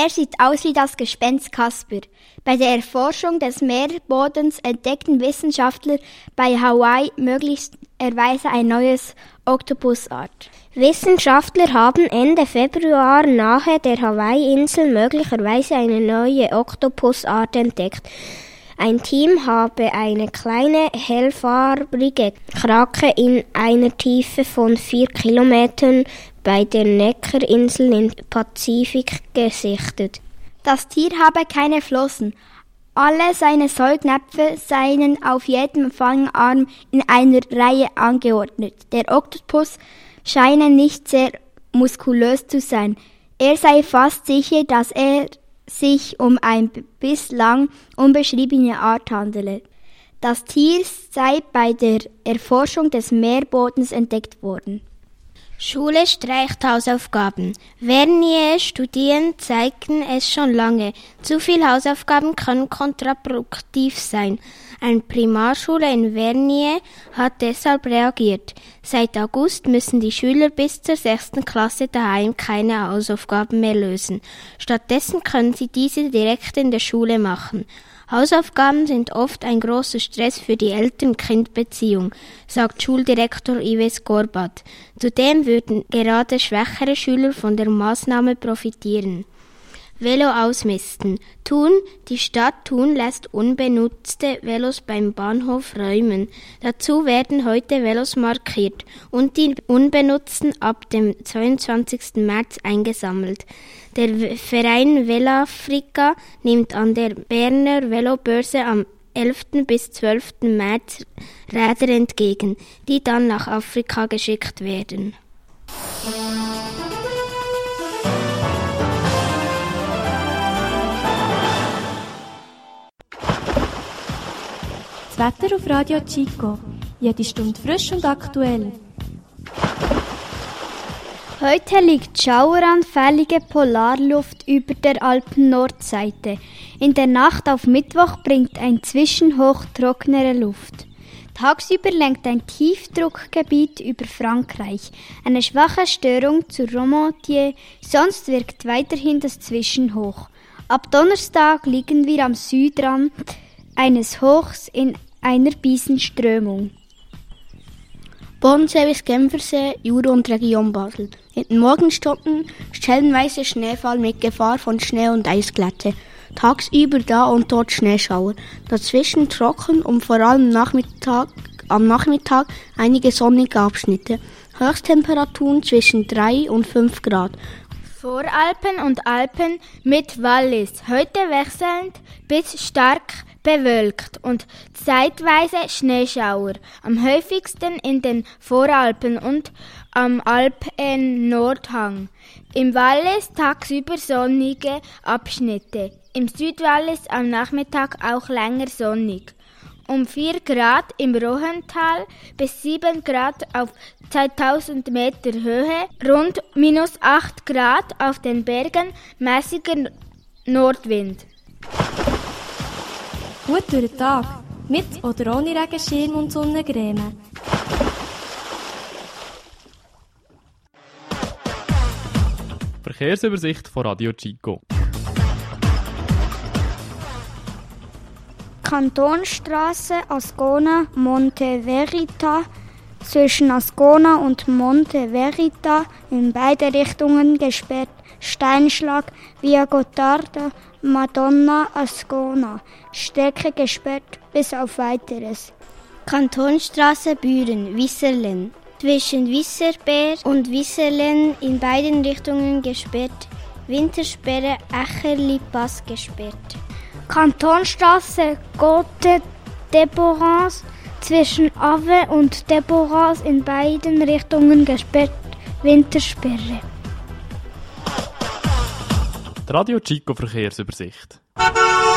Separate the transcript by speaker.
Speaker 1: Er sieht aus wie das Gespenst Kasper. Bei der Erforschung des Meeresbodens entdeckten Wissenschaftler bei Hawaii möglicherweise ein neues Oktopusart.
Speaker 2: Wissenschaftler haben Ende Februar nahe der Hawaii-Insel möglicherweise eine neue Oktopusart entdeckt. Ein Team habe eine kleine, hellfarbige Krake in einer Tiefe von 4 Kilometern bei der Neckar-Insel im Pazifik gesichtet.
Speaker 1: Das Tier habe keine Flossen. Alle seine Saugnäpfe seien auf jedem Fangarm in einer Reihe angeordnet. Der Oktopus scheine nicht sehr muskulös zu sein. Er sei fast sicher, dass er sich um eine bislang unbeschriebene Art handele. Das Tier sei bei der Erforschung des Meeresbodens entdeckt worden.
Speaker 2: Schule streicht Hausaufgaben. Vernier-Studien zeigten es schon lange. Zu viel Hausaufgaben können kontraproduktiv sein. Eine Primarschule in Vernier hat deshalb reagiert. Seit August müssen die Schüler bis zur 6. Klasse daheim keine Hausaufgaben mehr lösen. Stattdessen können sie diese direkt in der Schule machen. Hausaufgaben sind oft ein großer Stress für die Eltern-Kind-Beziehung, sagt Schuldirektor Yves Gorbat. Zudem würden gerade schwächere Schüler von der Maßnahme profitieren. Velo ausmisten. Die Stadt Thun lässt unbenutzte Velos beim Bahnhof räumen. Dazu werden heute Velos markiert und die unbenutzten ab dem 22. März eingesammelt. Der Verein Velafrika nimmt an der Berner Velobörse am 11. bis 12. März Räder entgegen, die dann nach Afrika geschickt werden.
Speaker 3: Das Wetter auf Radio Chico. Jede Stunde frisch und aktuell.
Speaker 1: Heute liegt schaueranfällige Polarluft über der Alpen-Nordseite. In der Nacht auf Mittwoch bringt ein Zwischenhoch trockenere Luft. Tagsüber lenkt ein Tiefdruckgebiet über Frankreich. Eine schwache Störung zur Romandier, sonst wirkt weiterhin das Zwischenhoch. Ab Donnerstag liegen wir am Südrand eines Hochs in einer Biesenströmung.
Speaker 4: Bodensee bis Genfersee, Jura und Region Basel. In den Morgenstunden stellenweise Schneefall mit Gefahr von Schnee- und Eisglätte. Tagsüber da und dort Schneeschauer. Dazwischen trocken und vor allem am Nachmittag einige sonnige Abschnitte. Höchsttemperaturen zwischen 3 und 5 Grad.
Speaker 1: Voralpen und Alpen mit Wallis. Heute wechselnd bis stark bewölkt und zeitweise Schneeschauer. Am häufigsten in den Voralpen und am Alpen-Nordhang. Im Wallis tagsüber sonnige Abschnitte. Im Südwallis am Nachmittag auch länger sonnig. Um 4 Grad im Rohental bis 7 Grad auf 2000 Meter Höhe, rund -8 Grad auf den Bergen, mäßiger Nordwind.
Speaker 3: Gut durch den Tag, mit oder ohne Regenschirm und Sonnencreme.
Speaker 5: Verkehrsübersicht von Radio Chico.
Speaker 2: Kantonstrasse Ascona Monte Verita zwischen Ascona und Monte Verita in beide Richtungen gesperrt. Steinschlag Via Gottardo Madonna Ascona. Strecke gesperrt bis auf Weiteres. Kantonstrasse Büren Wisserlen zwischen Wisserberg und Wisserlen in beiden Richtungen gesperrt. Wintersperre Echerli-Pass gesperrt. Kantonstrasse Côte d'Eborans zwischen Ave und Deborans in beiden Richtungen gesperrt. Wintersperre.
Speaker 5: Die Radio Chico Verkehrsübersicht.